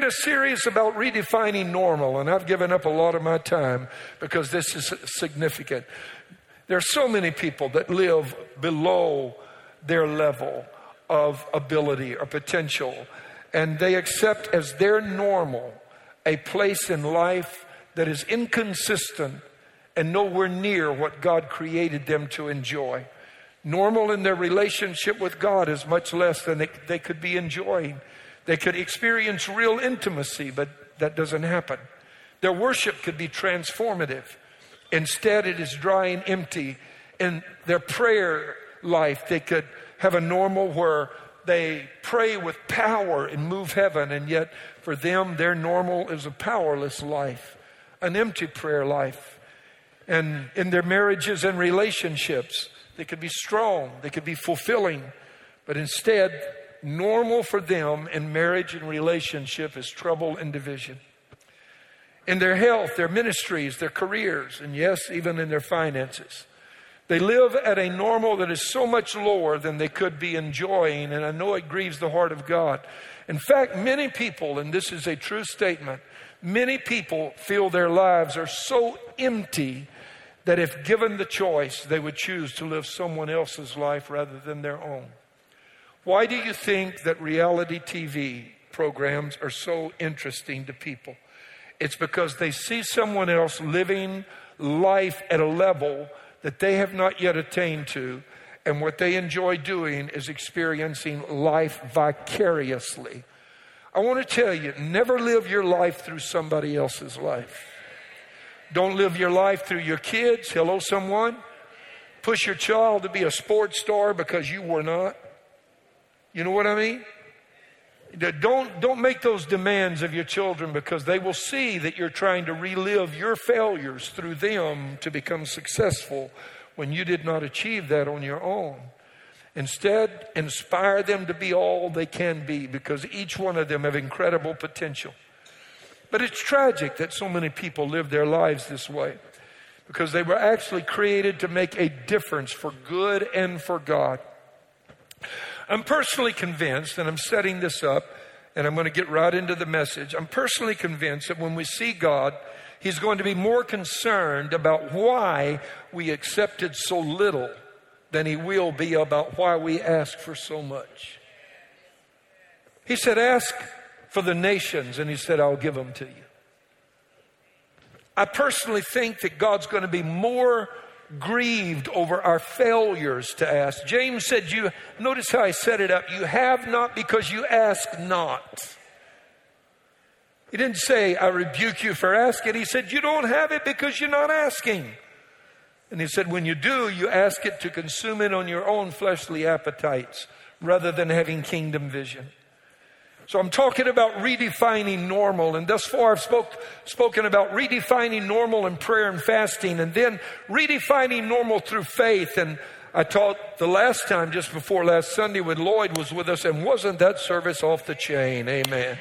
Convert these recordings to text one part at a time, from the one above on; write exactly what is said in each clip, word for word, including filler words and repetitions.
a series about redefining normal, and I've given up a lot of my time because this is significant. There are so many people that live below their level of ability or potential, and they accept as their normal a place in life that is inconsistent and nowhere near what God created them to enjoy. Normal in their relationship with God is much less than they, they could be enjoying. They could experience real intimacy, but that doesn't happen. Their worship could be transformative. Instead, it is dry and empty. In their prayer life, they could have a normal where they pray with power and move heaven, and yet for them, their normal is a powerless life, an empty prayer life. And in their marriages and relationships, they could be strong, they could be fulfilling, but instead, normal for them in marriage and relationship is trouble and division. In their health, their ministries, their careers, and yes, even in their finances, they live at a normal that is so much lower than they could be enjoying, and I know it grieves the heart of God. In fact, many people, and this is a true statement, many people feel their lives are so empty that if given the choice, they would choose to live someone else's life rather than their own. Why do you think that reality T V programs are so interesting to people? It's because they see someone else living life at a level that they have not yet attained to, and what they enjoy doing is experiencing life vicariously. I want to tell you, never live your life through somebody else's life. Don't live your life through your kids. Hello, someone. Push your child to be a sports star because you were not. You know what I mean? Don't, don't make those demands of your children, because they will see that you're trying to relive your failures through them to become successful when you did not achieve that on your own. Instead, inspire them to be all they can be, because each one of them have incredible potential. But it's tragic that so many people live their lives this way, because they were actually created to make a difference for good and for God. I'm personally convinced, and I'm setting this up, and I'm going to get right into the message. I'm personally convinced that when we see God, He's going to be more concerned about why we accepted so little than He will be about why we ask for so much. He said, ask for the nations, and He said, I'll give them to you. I personally think that God's going to be more grieved over our failures to ask. James said, you notice how I set it up. You have not because you ask not. He didn't say, I rebuke you for asking. He said, you don't have it because you're not asking. And he said, when you do, you ask it to consume it on your own fleshly appetites rather than having kingdom vision. So I'm talking about redefining normal, and thus far I've spoke, spoken about redefining normal in prayer and fasting, and then redefining normal through faith. And I taught the last time, just before last Sunday, when Lloyd was with us, and wasn't that service off the chain? Amen.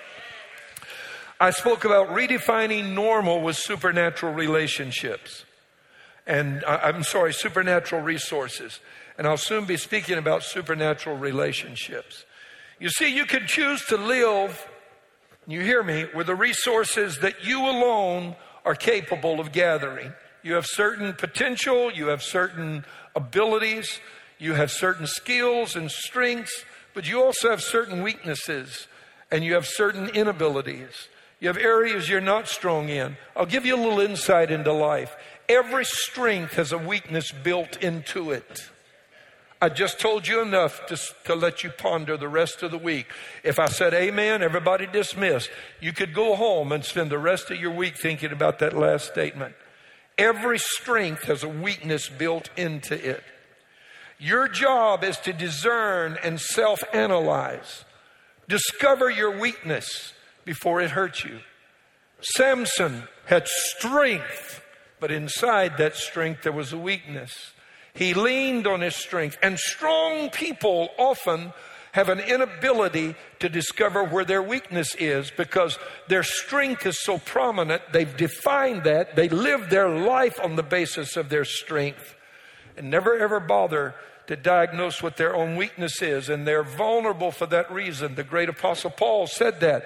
I spoke about redefining normal with supernatural relationships. And I, I'm sorry, supernatural resources. And I'll soon be speaking about supernatural relationships. You see, you can choose to live, you hear me, with the resources that you alone are capable of gathering. You have certain potential, you have certain abilities, you have certain skills and strengths, but you also have certain weaknesses, and you have certain inabilities. You have areas you're not strong in. I'll give you a little insight into life. Every strength has a weakness built into it. I just told you enough to, to let you ponder the rest of the week. If I said amen, everybody dismissed. You could go home and spend the rest of your week thinking about that last statement. Every strength has a weakness built into it. Your job is to discern and self-analyze. Discover your weakness before it hurts you. Samson had strength, but inside that strength there was a weakness. He leaned on his strength. And strong people often have an inability to discover where their weakness is because their strength is so prominent. They've defined that. They live their life on the basis of their strength and never ever bother to diagnose what their own weakness is. And they're vulnerable for that reason. The great Apostle Paul said that.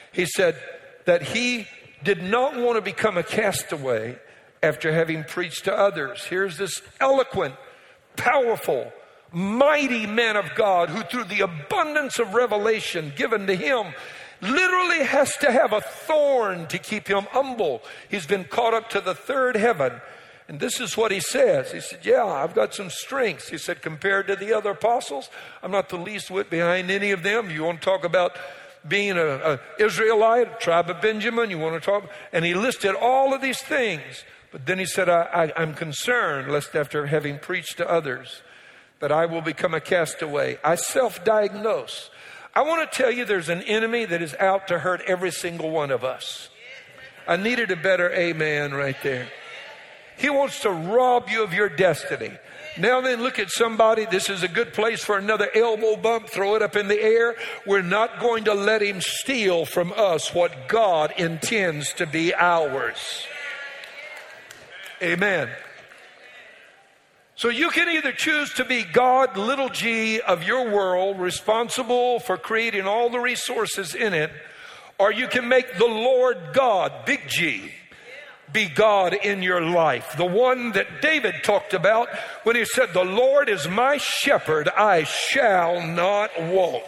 He said that he did not want to become a castaway after having preached to others. Here's this eloquent, powerful, mighty man of God who, through the abundance of revelation given to him, literally has to have a thorn to keep him humble. He's been caught up to the third heaven. And this is what he says. He said, yeah, I've got some strengths. He said, compared to the other apostles, I'm not the least whit behind any of them. You want to talk about being a, a Israelite, a tribe of Benjamin, you want to talk, and he listed all of these things. But then he said, I, I, I'm concerned, lest after having preached to others, that I will become a castaway. I self-diagnose. I want to tell you there's an enemy that is out to hurt every single one of us. I needed a better amen right there. He wants to rob you of your destiny. Now then, look at somebody. This is a good place for another elbow bump. Throw it up in the air. We're not going to let him steal from us what God intends to be ours. Amen. So you can either choose to be God, little g, of your world, responsible for creating all the resources in it, or you can make the Lord God, big G, be God in your life. The one that David talked about when he said, the Lord is my shepherd, I shall not want.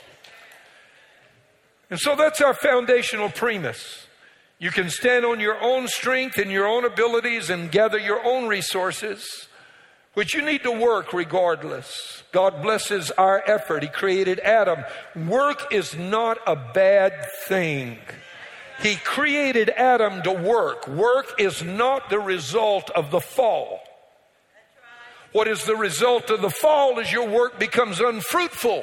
And so that's our foundational premise. You can stand on your own strength and your own abilities and gather your own resources, which you need to work regardless. God blesses our effort. He created Adam. Work is not a bad thing. He created Adam to work. Work is not the result of the fall. What is the result of the fall is your work becomes unfruitful.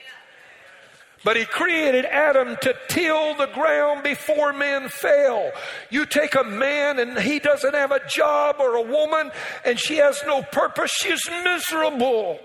But he created Adam to till the ground before man fell. You take a man and he doesn't have a job, or a woman and she has no purpose, she's miserable.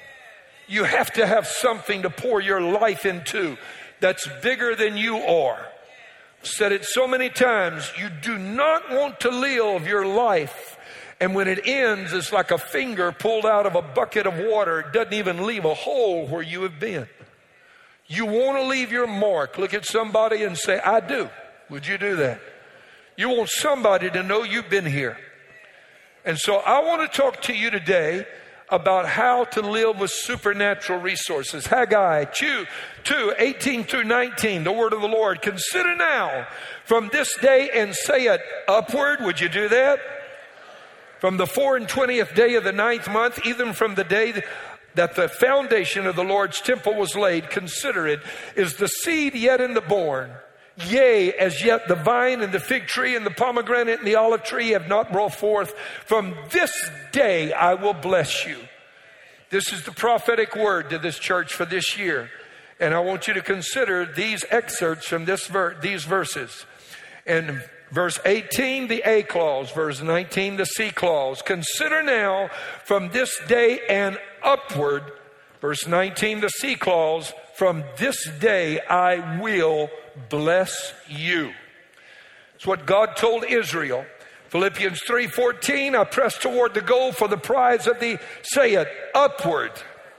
You have to have something to pour your life into that's bigger than you are. I've said it so many times, you do not want to live your life, and when it ends, it's like a finger pulled out of a bucket of water. It doesn't even leave a hole where you have been. You want to leave your mark. Look at somebody and say, I do. Would you do that? You want somebody to know you've been here. And so I want to talk to you today about how to live with supernatural resources. Haggai two, eighteen through nineteen, the word of the Lord. Consider now from this day and say it upward. Would you do that? From the four and twentieth day of the ninth month, even from the day that the foundation of the Lord's temple was laid, consider it, is the seed yet in the born. Yea, as yet the vine and the fig tree and the pomegranate and the olive tree have not brought forth. From this day I will bless you. This is the prophetic word to this church for this year. And I want you to consider these excerpts from this ver- these verses. And verse eighteen, the A clause. Verse nineteen, the C clause. Consider now from this day and upward. Verse nineteen, the C clause. From this day I will bless you. It's what God told Israel. Philippians three fourteen, I press toward the goal for the prize of the, say it, upward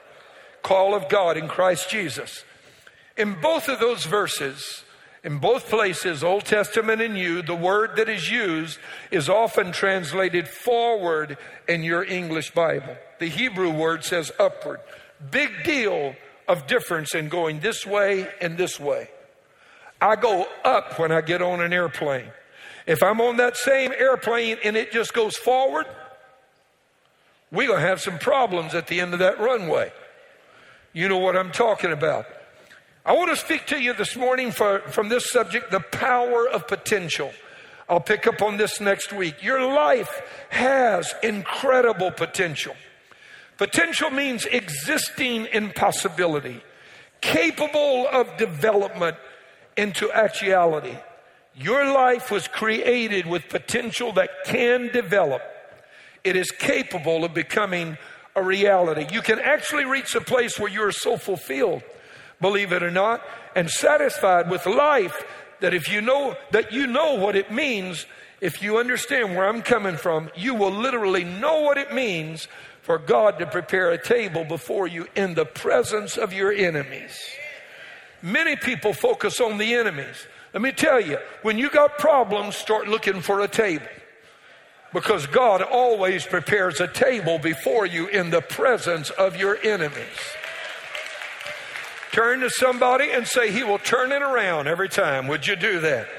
call of God in Christ Jesus. In both of those verses, in both places, Old Testament and New, the word that is used is often translated forward in your English Bible. The Hebrew word says upward. Big deal of difference in going this way and this way. I go up when I get on an airplane. If I'm on that same airplane and it just goes forward, we're going to have some problems at the end of that runway. You know what I'm talking about. I want to speak to you this morning for, from this subject, the power of potential. I'll pick up on this next week. Your life has incredible potential. Potential means existing in possibility, capable of development into actuality. Your life was created with potential that can develop. It is capable of becoming a reality. You can actually reach a place where you are so fulfilled, believe it or not, and satisfied with life that if you know that you know what it means, if you understand where I'm coming from, you will literally know what it means for God to prepare a table before you in the presence of your enemies. Many people focus on the enemies. Let me tell you, when you got problems, start looking for a table. Because God always prepares a table before you in the presence of your enemies. Turn to somebody and say, He will turn it around every time. Would you do that?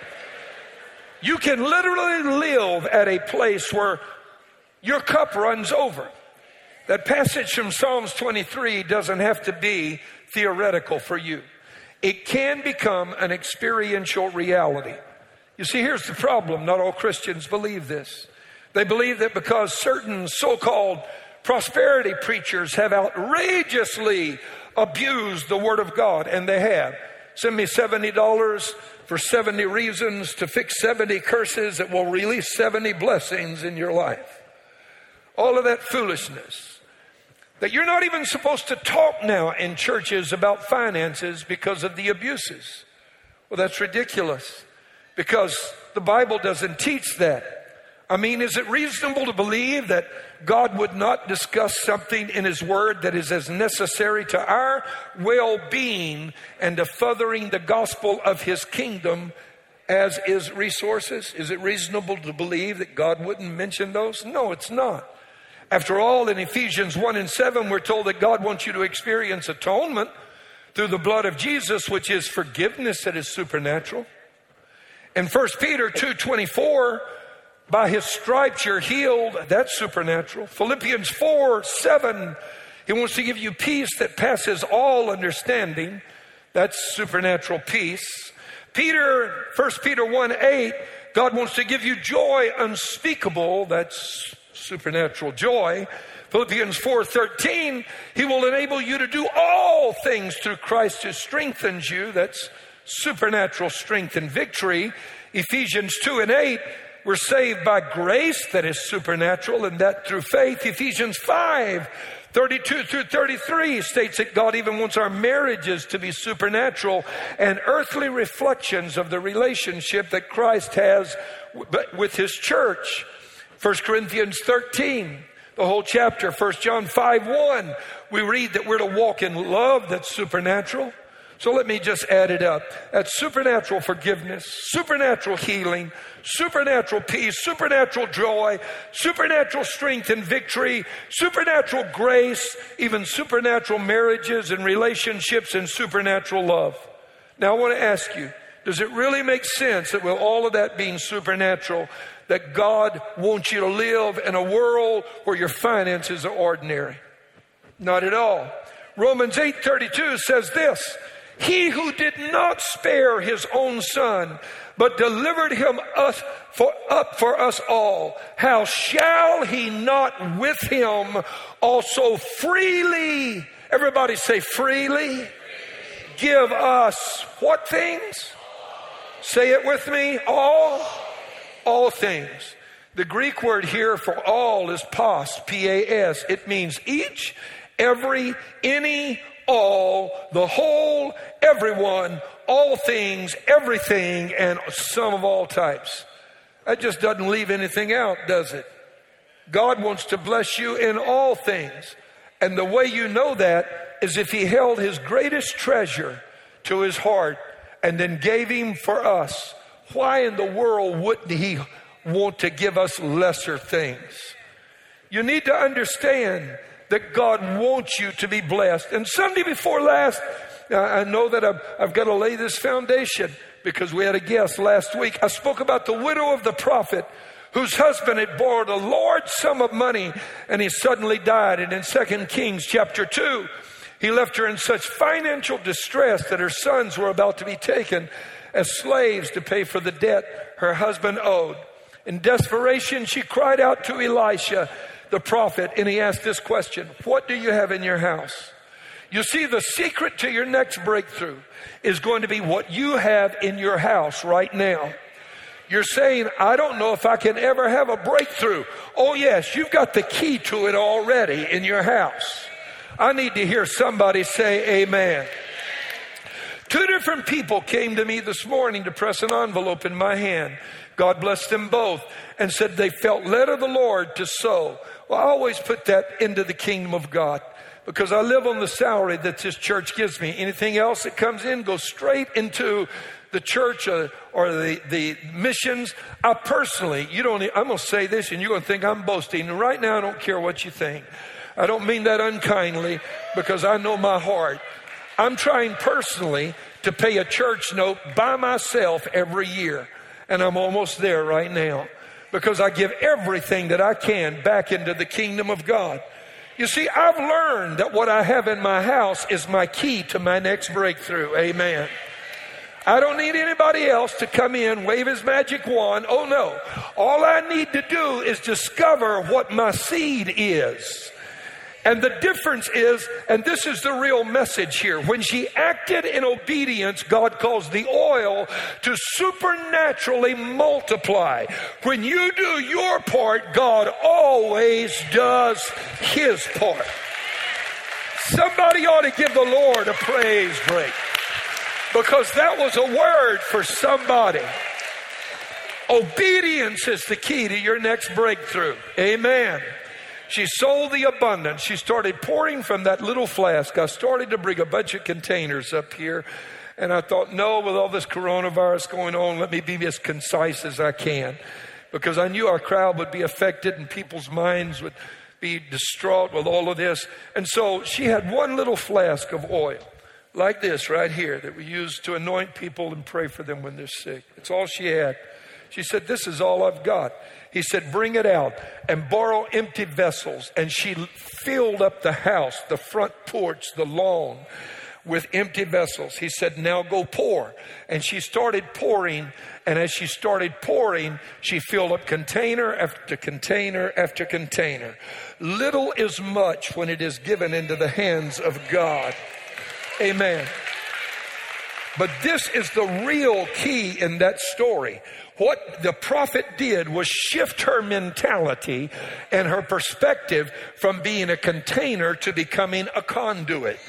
You can literally live at a place where your cup runs over. That passage from Psalms twenty-three doesn't have to be theoretical for you. It can become an experiential reality. You see, here's the problem. Not all Christians believe this. They believe that because certain so-called prosperity preachers have outrageously abused the Word of God, and they have. Send me seventy dollars for seventy reasons to fix seventy curses that will release seventy blessings in your life. All of that foolishness. That you're not even supposed to talk now in churches about finances because of the abuses. Well, that's ridiculous. Because the Bible doesn't teach that. I mean, is it reasonable to believe that God would not discuss something in His Word that is as necessary to our well-being and to furthering the gospel of His kingdom as is resources? Is it reasonable to believe that God wouldn't mention those? No, it's not. After all, in Ephesians one and seven, we're told that God wants you to experience atonement through the blood of Jesus, which is forgiveness that is supernatural. In First Peter two twenty-four, by His stripes you're healed. That's supernatural. Philippians four seven, He wants to give you peace that passes all understanding. That's supernatural peace. Peter, First Peter one eight, God wants to give you joy unspeakable. That's supernatural joy. Philippians four thirteen, He will enable you to do all things through Christ who strengthens you. That's supernatural strength and victory. Ephesians two and eight, we're saved by grace that is supernatural, and that through faith. Ephesians five thirty-two through thirty-three states that God even wants our marriages to be supernatural and earthly reflections of the relationship that Christ has with His church. First Corinthians thirteen, the whole chapter. First John five one, we read that we're to walk in love that's supernatural. So let me just add it up. That's supernatural forgiveness, supernatural healing, supernatural peace, supernatural joy, supernatural strength and victory, supernatural grace, even supernatural marriages and relationships, and supernatural love. Now I want to ask you, does it really make sense that with all of that being supernatural, that God wants you to live in a world where your finances are ordinary? Not at all. Romans eight thirty-two says this, He who did not spare His own Son, but delivered Him us for, up for us all, how shall He not with Him also freely, everybody say freely, give us what things? Say it with me, all? All things. The Greek word here for all is pas, P A S. It means each, every, any, all, the whole, everyone, all things, everything, and some of all types. That just doesn't leave anything out, does it? God wants to bless you in all things. And the way you know that is if He held His greatest treasure to His heart and then gave Him for us. Why in the world wouldn't He want to give us lesser things? You need to understand that God wants you to be blessed. And Sunday before last, I know that I've, I've got to lay this foundation because we had a guest last week. I spoke about the widow of the prophet whose husband had borrowed a large sum of money and he suddenly died. And in Second Kings chapter two, he left her in such financial distress that her sons were about to be taken as slaves to pay for the debt her husband owed. In desperation, she cried out to Elisha, the prophet, and he asked this question, what do you have in your house? You see, the secret to your next breakthrough is going to be what you have in your house right now. You're saying, I don't know if I can ever have a breakthrough. Oh yes, you've got the key to it already in your house. I need to hear somebody say amen. Two different people came to me this morning to press an envelope in my hand. God blessed them both and said they felt led of the Lord to sow. Well, I always put that into the kingdom of God because I live on the salary that this church gives me. Anything else that comes in goes straight into the church or, or the, the missions. I personally, you don't, I'm going to say this and you're going to think I'm boasting. And right now I don't care what you think. I don't mean that unkindly because I know my heart. I'm trying personally to pay a church note by myself every year. And I'm almost there right now because I give everything that I can back into the kingdom of God. You see, I've learned that what I have in my house is my key to my next breakthrough. Amen. I don't need anybody else to come in, wave his magic wand. Oh no. All I need to do is discover what my seed is. And the difference is, and this is the real message here, when she acted in obedience, God caused the oil to supernaturally multiply. When you do your part, God always does his part. Somebody ought to give the Lord a praise break, because that was a word for somebody. Obedience is the key to your next breakthrough. Amen. She sold the abundance. She started pouring from that little flask. I started to bring a bunch of containers up here. And I thought, no, with all this coronavirus going on, let me be as concise as I can. Because I knew our crowd would be affected and people's minds would be distraught with all of this. And so she had one little flask of oil, like this right here, that we use to anoint people and pray for them when they're sick. It's all she had. She said, this is all I've got. He said, bring it out and borrow empty vessels. And she filled up the house, the front porch, the lawn with empty vessels. He said, now go pour. And she started pouring. And as she started pouring, she filled up container after container after container. Little is much when it is given into the hands of God. Amen. But this is the real key in that story. What the prophet did was shift her mentality and her perspective from being a container to becoming a conduit.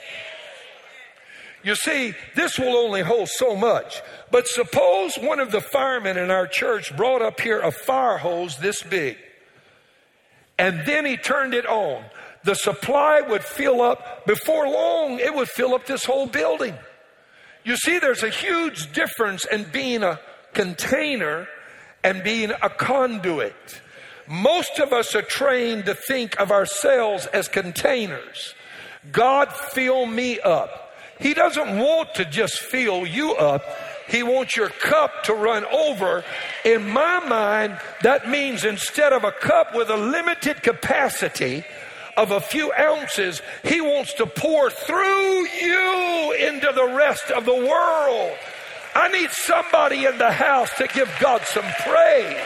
You see, this will only hold so much. But suppose one of the firemen in our church brought up here a fire hose this big, and then he turned it on. The supply would fill up. Before long, it would fill up this whole building. You see, there's a huge difference in being a container and being a conduit. Most of us are trained to think of ourselves as containers. God, fill me up. He doesn't want to just fill you up. He wants your cup to run over. In my mind, that means instead of a cup with a limited capacity of a few ounces, he wants to pour through you into the rest of the world. I need somebody in the house to give God some praise.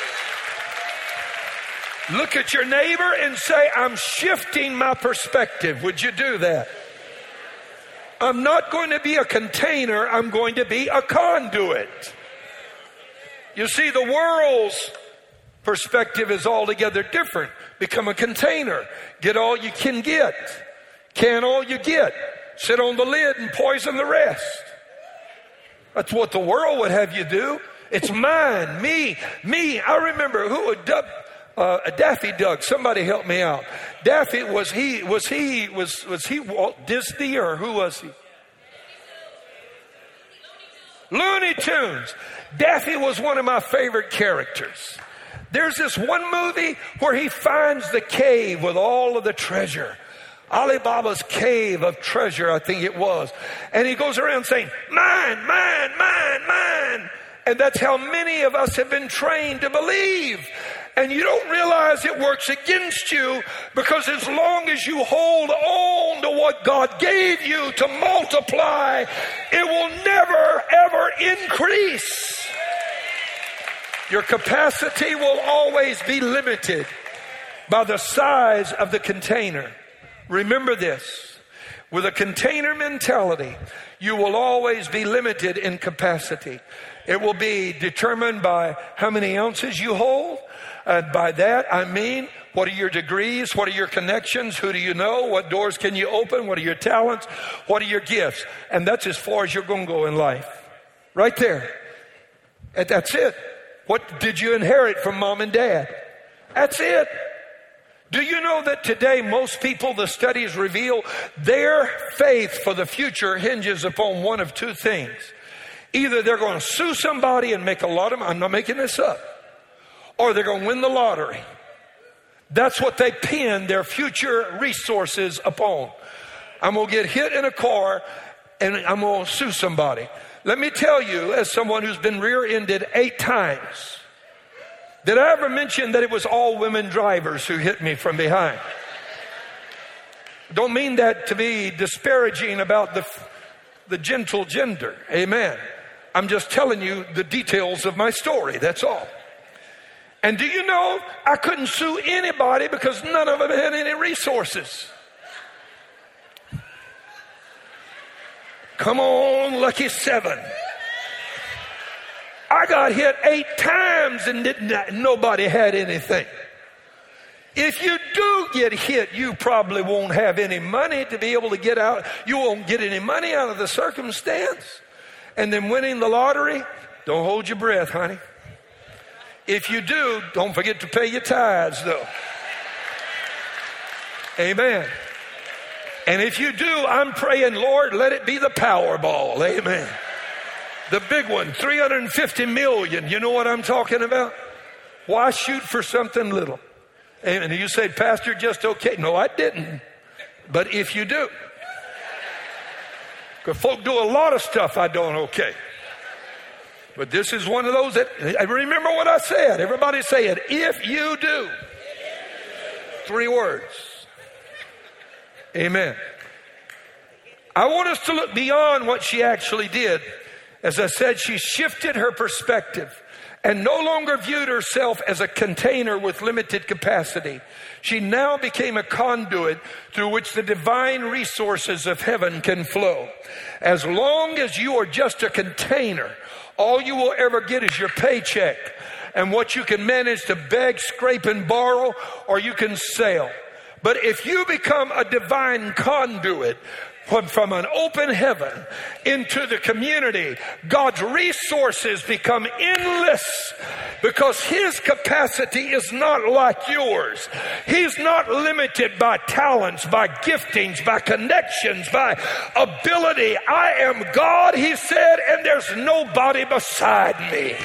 Look at your neighbor and say, I'm shifting my perspective. Would you do that? I'm not going to be a container. I'm going to be a conduit. You see, the world's perspective is altogether different. Become a container. Get all you can get. Can all you get. Sit on the lid and poison the rest. That's what the world would have you do. It's mine, me, me. I remember who would dub, uh, Daffy Duck. Somebody help me out. Daffy, was he, was he, was, was he Walt Disney, or who was he? Looney Tunes. Daffy was one of my favorite characters. There's this one movie where he finds the cave with all of the treasure. Alibaba's cave of treasure, I think it was. And he goes around saying, mine, mine, mine, mine. And that's how many of us have been trained to believe. And you don't realize it works against you, because as long as you hold on to what God gave you to multiply, it will never, ever increase. Your capacity will always be limited by the size of the container. Remember this. With a container mentality, you will always be limited in capacity. It will be determined by how many ounces you hold. And by that, I mean, what are your degrees? What are your connections? Who do you know? What doors can you open? What are your talents? What are your gifts? And that's as far as you're going to go in life. Right there. And that's it. What did you inherit from mom and dad? That's it. Do you know that today most people, the studies reveal, their faith for the future hinges upon one of two things. Either they're going to sue somebody and make a lot of money, I'm not making this up, or they're going to win the lottery. That's what they pin their future resources upon. I'm going to get hit in a car and I'm going to sue somebody. Let me tell you, as someone who's been rear-ended eight times, did I ever mention that it was all women drivers who hit me from behind? Don't mean that to be disparaging about the, the gentle gender. Amen. I'm just telling you the details of my story. That's all. And do you know, I couldn't sue anybody because none of them had any resources. Come on, lucky seven. I got hit eight times and didn't, nobody had anything. If you do get hit, you probably won't have any money to be able to get out. You won't get any money out of the circumstance. And then winning the lottery, don't hold your breath, honey. If you do, don't forget to pay your tithes, though. Amen. And if you do, I'm praying, Lord, let it be the Powerball. Amen. The big one, three hundred fifty million. You know what I'm talking about? Why shoot for something little? Amen. You say, Pastor, just okay. No, I didn't. But if you do. Because folk do a lot of stuff I don't okay. But this is one of those that, remember what I said. Everybody say it. If you do. Three words. Amen. I want us to look beyond what she actually did. As I said, she shifted her perspective and no longer viewed herself as a container with limited capacity. She now became a conduit through which the divine resources of heaven can flow. As long as you are just a container, all you will ever get is your paycheck and what you can manage to beg, scrape, and borrow, or you can sell. But if you become a divine conduit from, from an open heaven into the community, God's resources become endless because His capacity is not like yours. He's not limited by talents, by giftings, by connections, by ability. I am God, He said, and there's nobody beside me.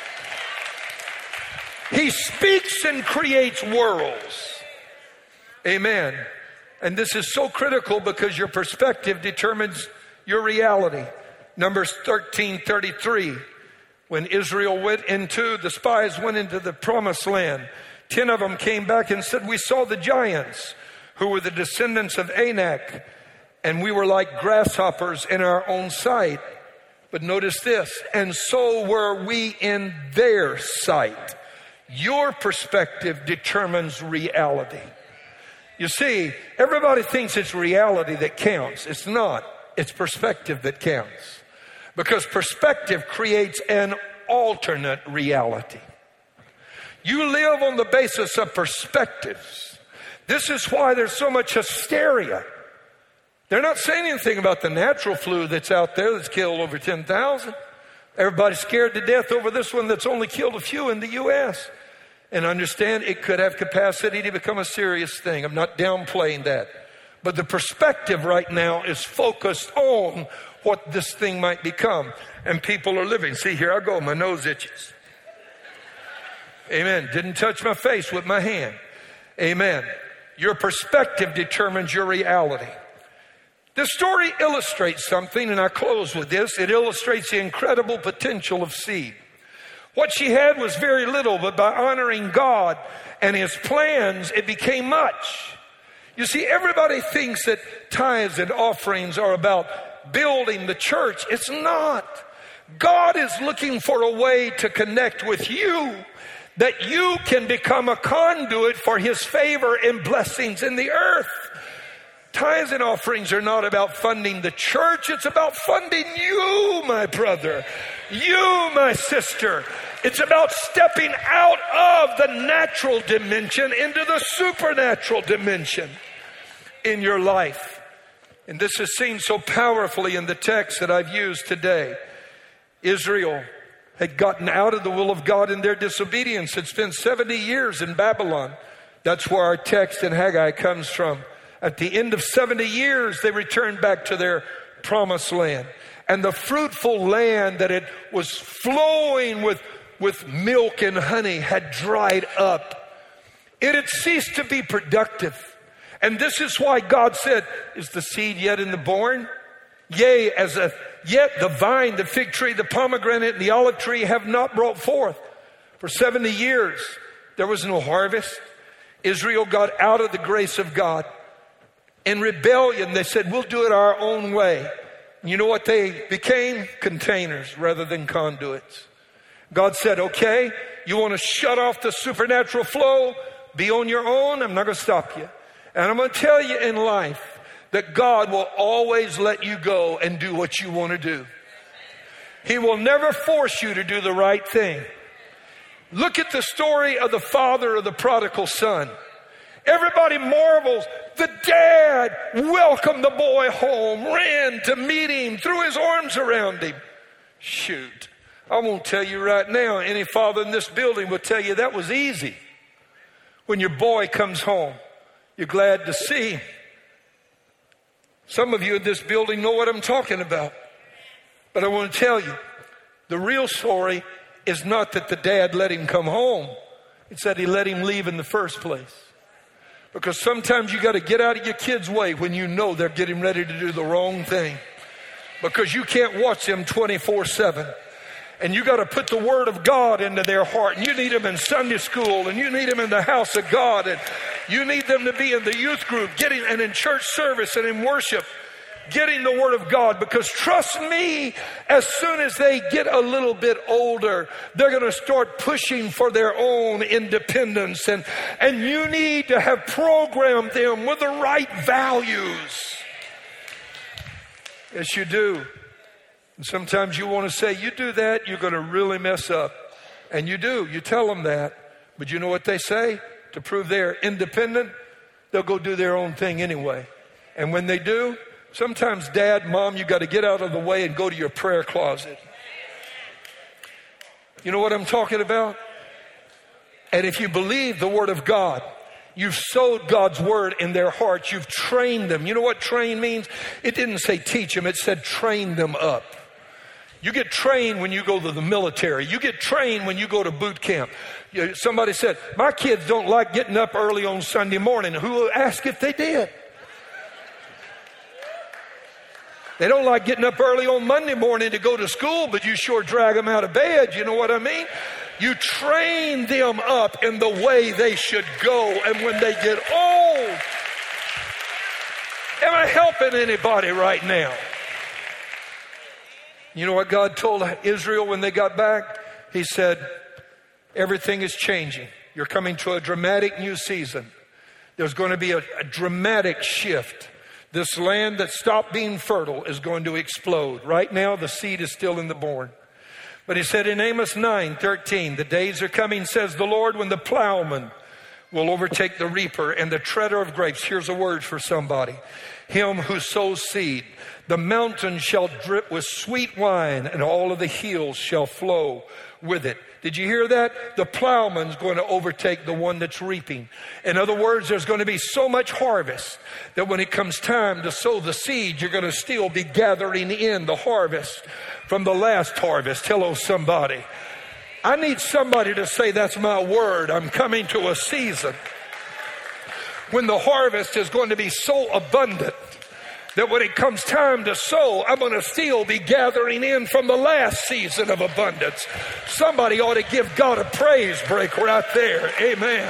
He speaks and creates worlds. Amen. And this is so critical because your perspective determines your reality. Numbers thirteen thirty-three. When Israel went into, the spies went into the promised land. Ten of them came back and said, we saw the giants who were the descendants of Anak, and we were like grasshoppers in our own sight. But notice this, and so were we in their sight. Your perspective determines reality. You see, everybody thinks it's reality that counts. It's not. It's perspective that counts. Because perspective creates an alternate reality. You live on the basis of perspectives. This is why there's so much hysteria. They're not saying anything about the natural flu that's out there that's killed over ten thousand. Everybody's scared to death over this one that's only killed a few in the U S And understand it could have capacity to become a serious thing. I'm not downplaying that. But the perspective right now is focused on what this thing might become. And people are living. See, here I go. My nose itches. Amen. Didn't touch my face with my hand. Amen. Your perspective determines your reality. This story illustrates something, and I close with this. It illustrates the incredible potential of seed. What she had was very little, but by honoring God and His plans, it became much. You see, everybody thinks that tithes and offerings are about building the church. It's not. God is looking for a way to connect with you that you can become a conduit for His favor and blessings in the earth. Tithes and offerings are not about funding the church. It's about funding you, my brother. You, my sister. It's about stepping out of the natural dimension into the supernatural dimension in your life. And this is seen so powerfully in the text that I've used today. Israel had gotten out of the will of God in their disobedience. Had spent seventy years in Babylon. That's where our text in Haggai comes from. At the end of seventy years, they returned back to their promised land. and the fruitful land that it was flowing with, with milk and honey had dried up. It had ceased to be productive. And this is why God said, is the seed yet in the barn? Yea, as a, yet the vine, the fig tree, the pomegranate, and the olive tree have not brought forth. For seventy years, there was no harvest. Israel got out of the grace of God. In rebellion, they said, we'll do it our own way. And you know what they became? Containers rather than conduits. God said, okay, you want to shut off the supernatural flow? Be on your own. I'm not going to stop you. And I'm going to tell you in life that God will always let you go and do what you want to do. He will never force you to do the right thing. Look at the story of the father of the prodigal son. Everybody marvels. The dad welcomed the boy home, ran to meet him, threw his arms around him. Shoot. I won't tell you right now, any father in this building will tell you that was easy. When your boy comes home, you're glad to see him. Some of you in this building know what I'm talking about. But I want to tell you, the real story is not that the dad let him come home. It's that he let him leave in the first place. Because sometimes you got to get out of your kid's way when you know they're getting ready to do the wrong thing. Because you can't watch them twenty-four seven. And you got to put the word of God into their heart. And you need them in Sunday school. And you need them in the house of God. And you need them to be in the youth group, getting and in church service and in worship, getting the word of God. Because trust me, as soon as they get a little bit older, they're going to start pushing for their own independence. And, and you need to have programmed them with the right values. Yes, you do. And sometimes you want to say, you do that, you're going to really mess up. And you do. You tell them that. But you know what they say? To prove they're independent, they'll go do their own thing anyway. And when they do, sometimes dad, mom, you got to get out of the way and go to your prayer closet. You know what I'm talking about? And if you believe the word of God, you've sowed God's word in their hearts. You've trained them. You know what train means? It didn't say teach them. It said train them up. You get trained when you go to the military. You get trained when you go to boot camp. You, somebody said, my kids don't like getting up early on Sunday morning. Who will ask if they did? They don't like getting up early on Monday morning to go to school, but you sure drag them out of bed. You know what I mean? You train them up in the way they should go. And when they get old, am I helping anybody right now? You know what God told Israel when they got back? He said, everything is changing. You're coming to a dramatic new season. There's going to be a, a dramatic shift. This land that stopped being fertile is going to explode. Right now, the seed is still in the barn. But he said in Amos nine thirteen, the days are coming, says the Lord, when the plowman will overtake the reaper and the treader of grapes. Here's a word for somebody. Him who sows seed. The mountain shall drip with sweet wine, and all of the hills shall flow with it. Did you hear that? The plowman's going to overtake the one that's reaping. In other words, there's going to be so much harvest that when it comes time to sow the seed, you're going to still be gathering in the harvest from the last harvest. Hello, somebody. I need somebody to say, that's my word. I'm coming to a season when the harvest is going to be so abundant that when it comes time to sow, I'm going to still be gathering in from the last season of abundance. Somebody ought to give God a praise break right there. Amen.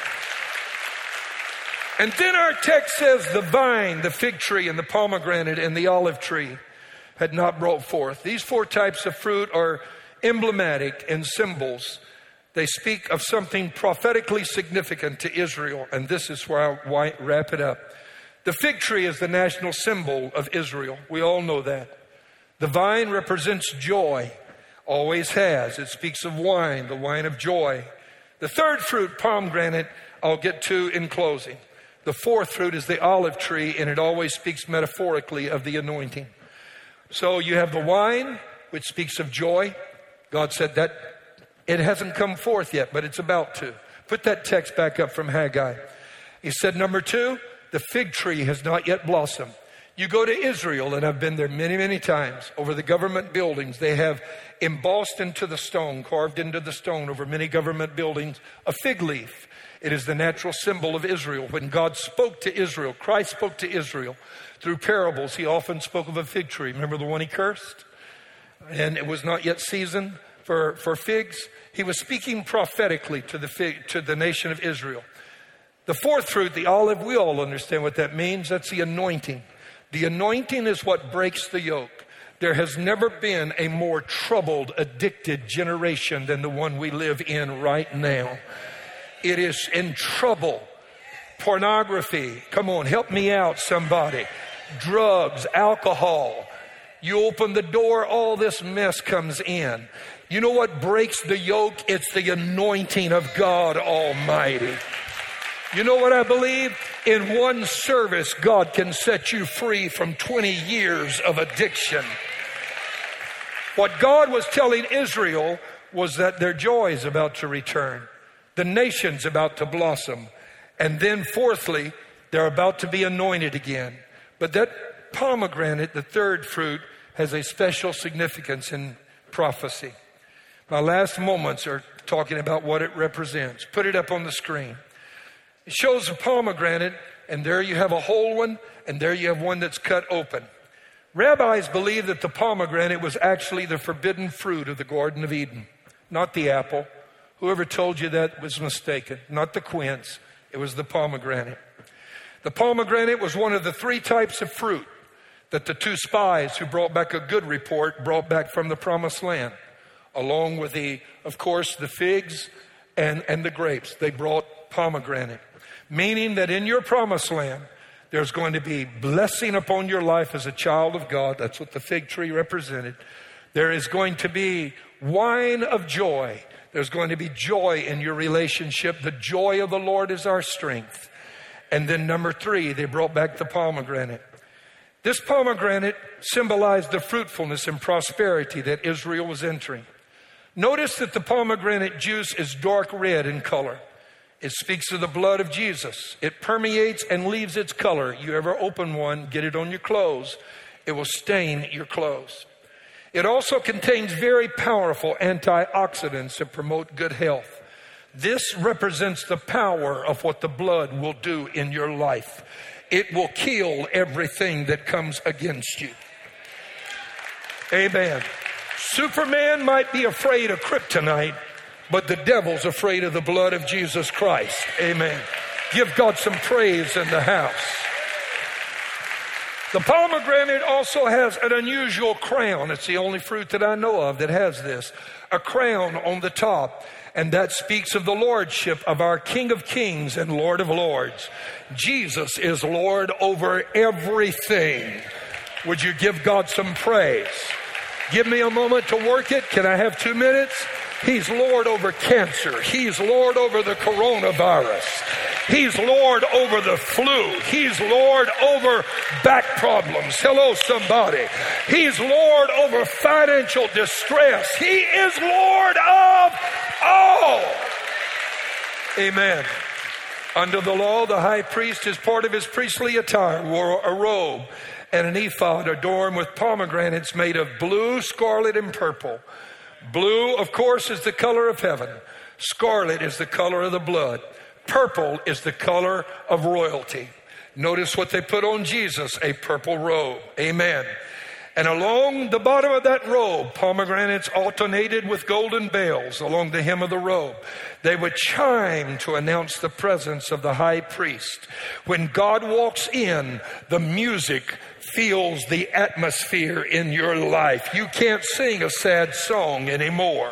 And then our text says the vine, the fig tree, and the pomegranate, and the olive tree had not brought forth. These four types of fruit are emblematic and symbols. They speak of something prophetically significant to Israel. And this is where I wrap it up. The fig tree is the national symbol of Israel. We all know that. The vine represents joy, always has. It speaks of wine, the wine of joy. The third fruit, pomegranate, I'll get to in closing. The fourth fruit is the olive tree, and it always speaks metaphorically of the anointing. So you have the wine, which speaks of joy. God said that it hasn't come forth yet, but it's about to. Put that text back up from Haggai. He said, number two, the fig tree has not yet blossomed. You go to Israel, and I've been there many, many times, over the government buildings. They have embossed into the stone, carved into the stone over many government buildings, a fig leaf. It is the natural symbol of Israel. When God spoke to Israel, Christ spoke to Israel through parables, he often spoke of a fig tree. Remember the one he cursed? And it was not yet season for, for figs. He was speaking prophetically to the fig, to the nation of Israel. The fourth fruit, the olive, we all understand what that means. That's the anointing. The anointing is what breaks the yoke. There has never been a more troubled, addicted generation than the one we live in right now. It is in trouble. Pornography. Come on, help me out, somebody. Drugs, alcohol. You open the door, all this mess comes in. You know what breaks the yoke? It's the anointing of God Almighty. You know what I believe? In one service, God can set you free from twenty years of addiction. What God was telling Israel was that their joy is about to return. The nation's about to blossom. And then fourthly, they're about to be anointed again. But that pomegranate, the third fruit, has a special significance in prophecy. My last moments are talking about what it represents. Put it up on the screen. It shows a pomegranate, and there you have a whole one, and there you have one that's cut open. Rabbis believe that the pomegranate was actually the forbidden fruit of the Garden of Eden, not the apple. Whoever told you that was mistaken. Not the quince, it was the pomegranate. The pomegranate was one of the three types of fruit that the two spies who brought back a good report brought back from the promised land, along with the, of course, the figs and, and the grapes. They brought pomegranate. Meaning that in your promised land, there's going to be blessing upon your life as a child of God. That's what the fig tree represented. There is going to be wine of joy. There's going to be joy in your relationship. The joy of the Lord is our strength. And then number three, they brought back the pomegranate. This pomegranate symbolized the fruitfulness and prosperity that Israel was entering. Notice that the pomegranate juice is dark red in color. It speaks of the blood of Jesus. It permeates and leaves its color. You ever open one, get it on your clothes, it will stain your clothes. It also contains very powerful antioxidants that promote good health. This represents the power of what the blood will do in your life. It will kill everything that comes against you. Amen. Superman might be afraid of kryptonite, but the devil's afraid of the blood of Jesus Christ. Amen. Give God some praise in the house. The pomegranate also has an unusual crown. It's the only fruit that I know of that has this. A crown on the top. And that speaks of the lordship of our King of Kings and Lord of Lords. Jesus is Lord over everything. Would you give God some praise? Give me a moment to work it. Can I have two minutes? He's Lord over cancer. He's Lord over the coronavirus. He's Lord over the flu. He's Lord over back problems. Hello, somebody. He's Lord over financial distress. He is Lord of all. Amen. Under the law, the high priest, as part of his priestly attire, wore a robe and an ephod adorned with pomegranates made of blue, scarlet, and purple. Blue, of course, is the color of heaven. Scarlet is the color of the blood. Purple is the color of royalty. Notice what they put on Jesus, a purple robe. Amen. And along the bottom of that robe, pomegranates alternated with golden bells along the hem of the robe. They would chime to announce the presence of the high priest. When God walks in, the music feels the atmosphere in your life. You can't sing a sad song anymore.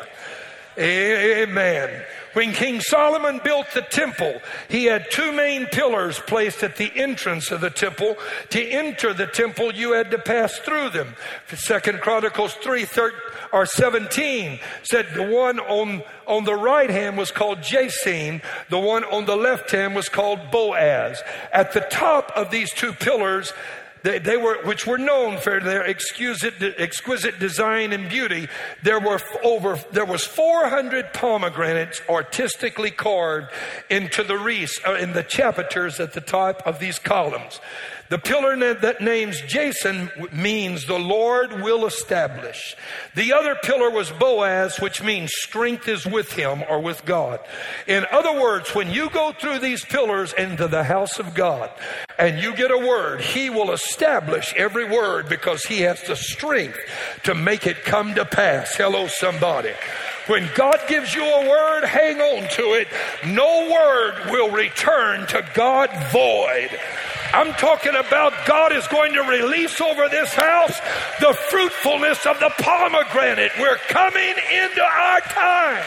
Amen. When King Solomon built the temple, he had two main pillars placed at the entrance of the temple. To enter the temple, you had to pass through them. Second Chronicles three or seventeen said the one on, on the right hand was called Jason. The one on the left hand was called Boaz. At the top of these two pillars, They, they were, which were known for their exquisite, exquisite design and beauty. There were over, there was four hundred pomegranates artistically carved into the wreaths, uh, in the chapiters at the top of these columns. The pillar that names Jason means the Lord will establish. The other pillar was Boaz, which means strength is with him or with God. In other words, when you go through these pillars into the house of God and you get a word, he will establish every word because he has the strength to make it come to pass. Hello, somebody. When God gives you a word, hang on to it. No word will return to God void. I'm talking about God is going to release over this house the fruitfulness of the pomegranate. We're coming into our time.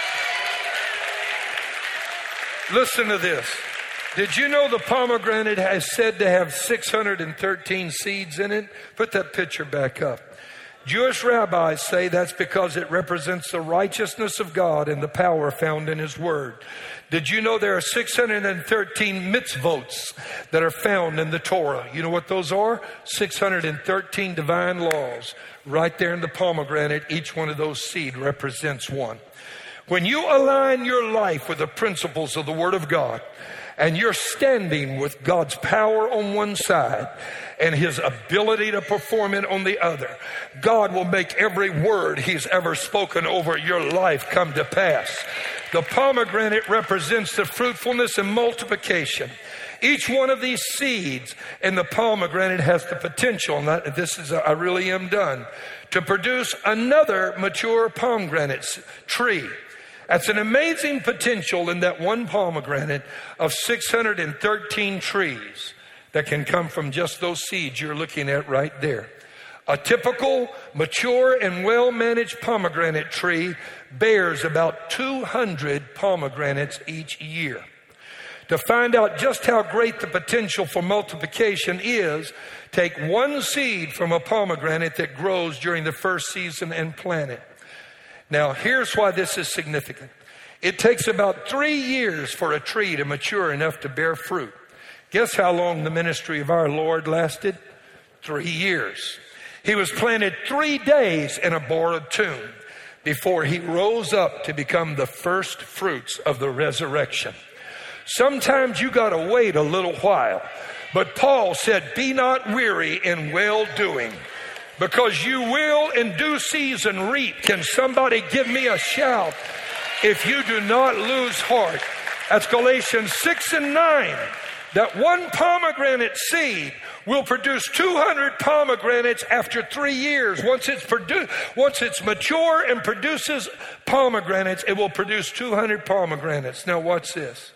Listen to this. Did you know the pomegranate is said to have six hundred thirteen seeds in it? Put that picture back up. Jewish rabbis say that's because it represents the righteousness of God and the power found in His Word. Did you know there are six hundred thirteen mitzvot that are found in the Torah? You know what those are? six hundred thirteen divine laws. Right there in the pomegranate, each one of those seed represents one. When you align your life with the principles of the Word of God, and you're standing with God's power on one side and His ability to perform it on the other, God will make every word He's ever spoken over your life come to pass. The pomegranate represents the fruitfulness and multiplication. Each one of these seeds in the pomegranate has the potential, and that, this is, I really am done, to produce another mature pomegranate tree. That's an amazing potential in that one pomegranate of six hundred thirteen trees that can come from just those seeds you're looking at right there. A typical, mature, and well-managed pomegranate tree bears about two hundred pomegranates each year. To find out just how great the potential for multiplication is, take one seed from a pomegranate that grows during the first season and plant it. Now, here's why this is significant. It takes about three years for a tree to mature enough to bear fruit. Guess how long the ministry of our Lord lasted? Three years. He was planted three days in a borrowed tomb before he rose up to become the first fruits of the resurrection. Sometimes you got to wait a little while. But Paul said, be not weary in well-doing, because you will in due season reap. Can somebody give me a shout? If you do not lose heart. That's Galatians six and nine. That one pomegranate seed will produce two hundred pomegranates after three years. Once it's produ- once it's mature and produces pomegranates, it will produce two hundred pomegranates. Now watch this.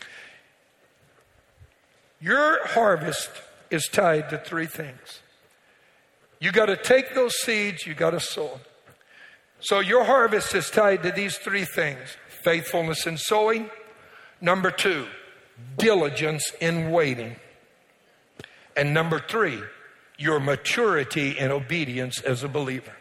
Your harvest is tied to three things. You got to take those seeds, you got to sow them. So your harvest is tied to these three things. Faithfulness in sowing. Number two, diligence in waiting. And number three, your maturity in obedience as a believer.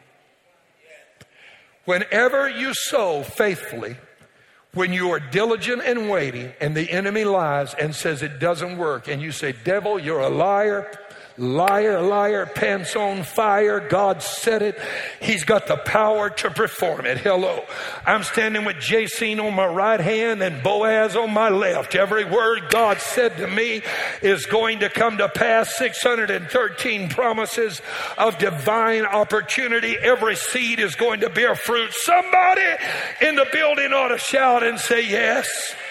Whenever you sow faithfully, when you are diligent in waiting and the enemy lies and says it doesn't work, and you say, devil, you're a liar, liar, liar, pants on fire, God said it, He's got the power to perform it. Hello. I'm standing with Jason on my right hand and Boaz on my left. Every word God said to me is going to come to pass. six hundred thirteen promises of divine opportunity. Every seed is going to bear fruit. Somebody in the building ought to shout and say yes.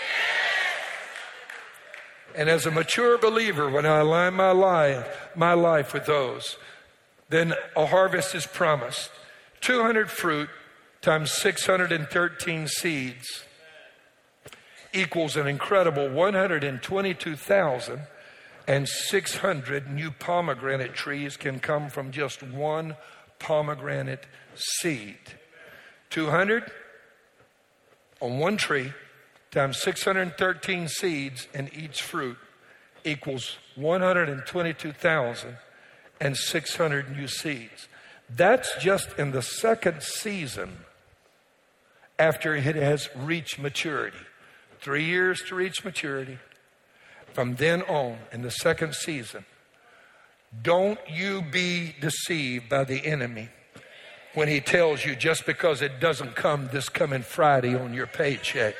And as a mature believer, when I align my life, my life with those, then a harvest is promised. two hundred fruit times six hundred thirteen seeds equals an incredible one hundred twenty-two thousand six hundred new pomegranate trees can come from just one pomegranate seed. two hundred on one tree times six hundred thirteen seeds in each fruit equals one hundred twenty-two thousand six hundred new seeds. That's just in the second season after it has reached maturity. Three years to reach maturity. From then on, in the second season, don't you be deceived by the enemy when he tells you just because it doesn't come this coming Friday on your paycheck.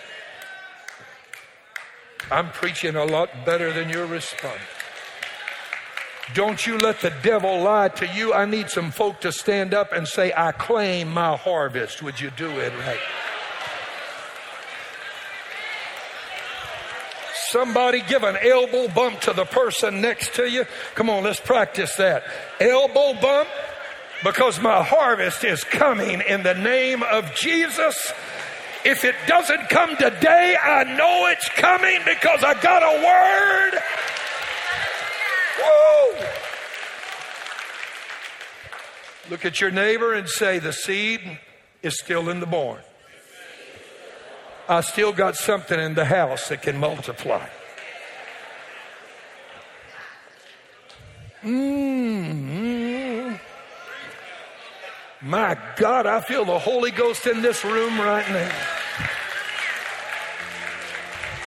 I'm preaching a lot better than your response. Don't you let the devil lie to you. I need some folk to stand up and say, I claim my harvest. Would you do it right? Somebody give an elbow bump to the person next to you. Come on, let's practice that. Elbow bump, because my harvest is coming in the name of Jesus. If it doesn't come today, I know it's coming because I got a word. Woo! Look at your neighbor and say, the seed is still in the barn. I still got something in the house that can multiply. Mm-hmm. My God, I feel the Holy Ghost in this room right now.